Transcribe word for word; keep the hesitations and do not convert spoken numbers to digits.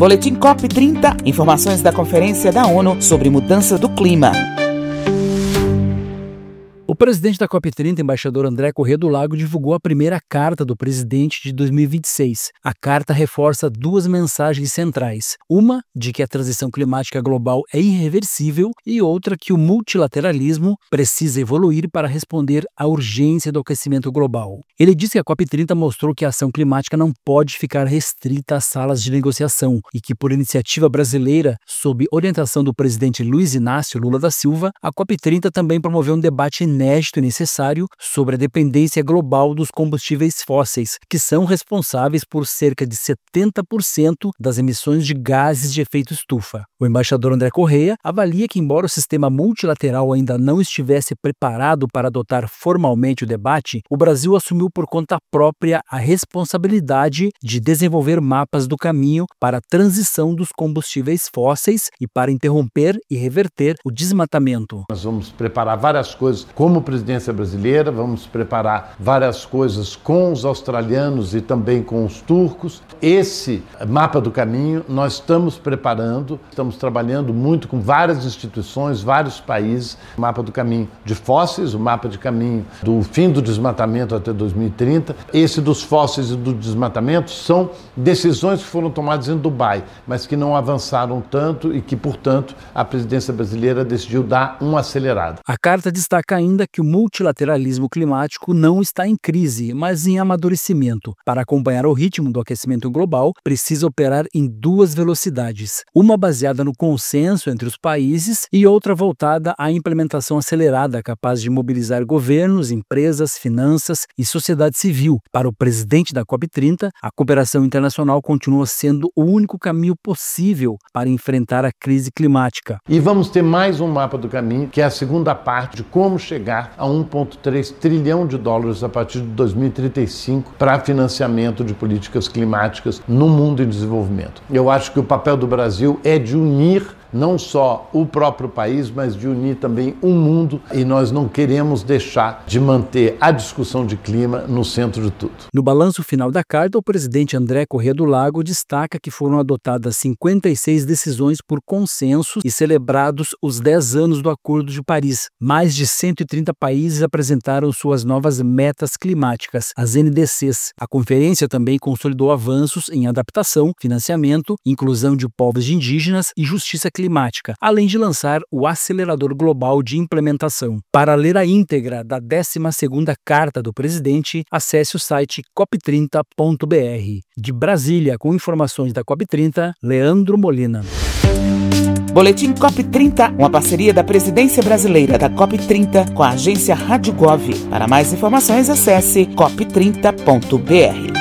Boletim C O P trinta, informações da Conferência da ONU sobre mudança do clima. O presidente da C O P trinta, embaixador André Corrêa do Lago, divulgou a primeira carta do presidente de dois mil e vinte e seis. A carta reforça duas mensagens centrais. Uma, de que a transição climática global é irreversível, e outra, que o multilateralismo precisa evoluir para responder à urgência do aquecimento global. Ele disse que a C O P trinta mostrou que a ação climática não pode ficar restrita às salas de negociação e que, por iniciativa brasileira, sob orientação do presidente Luiz Inácio Lula da Silva, a C O P trinta também promoveu um debate inédito inédito e necessário sobre a dependência global dos combustíveis fósseis, que são responsáveis por cerca de setenta por cento das emissões de gases de efeito estufa. O embaixador André Corrêa avalia que, embora o sistema multilateral ainda não estivesse preparado para adotar formalmente o debate, o Brasil assumiu por conta própria a responsabilidade de desenvolver mapas do caminho para a transição dos combustíveis fósseis e para interromper e reverter o desmatamento. Nós vamos preparar várias coisas como presidência brasileira, vamos preparar várias coisas com os australianos e também com os turcos. Esse mapa do caminho nós estamos preparando, estamos trabalhando muito com várias instituições, vários países. O mapa do caminho de fósseis, o mapa de caminho do fim do desmatamento até dois mil e trinta. Esse dos fósseis e do desmatamento são decisões que foram tomadas em Dubai, mas que não avançaram tanto e que, portanto, a presidência brasileira decidiu dar uma acelerada. A carta destaca ainda que o multilateralismo climático não está em crise, mas em amadurecimento. Para acompanhar o ritmo do aquecimento global, precisa operar em duas velocidades, uma baseada no consenso entre os países e outra voltada à implementação acelerada, capaz de mobilizar governos, empresas, finanças e sociedade civil. Para o presidente da C O P trinta, a cooperação internacional continua sendo o único caminho possível para enfrentar a crise climática. E vamos ter mais um mapa do caminho, que é a segunda parte de como chegar a um vírgula três trilhão de dólares a partir de dois mil e trinta e cinco para financiamento de políticas climáticas no mundo em desenvolvimento. Eu acho que o papel do Brasil é de unir não só o próprio país, mas de unir também o mundo, e nós não queremos deixar de manter a discussão de clima no centro de tudo. No balanço final da carta, o presidente André Corrêa do Lago destaca que foram adotadas cinquenta e seis decisões por consenso e celebrados os dez anos do Acordo de Paris. Mais de cento e trinta países apresentaram suas novas metas climáticas, as N D Cs. A conferência também consolidou avanços em adaptação, financiamento, inclusão de povos indígenas e justiça climática. climática, além de lançar o Acelerador Global de Implementação. Para ler a íntegra da décima segunda Carta do Presidente, acesse o site cop trinta ponto b r. De Brasília, com informações da C O P trinta, Leandro Molina. Boletim C O P trinta, uma parceria da Presidência Brasileira da C O P trinta com a agência Rádio Gov. Para mais informações, acesse cop trinta ponto b r.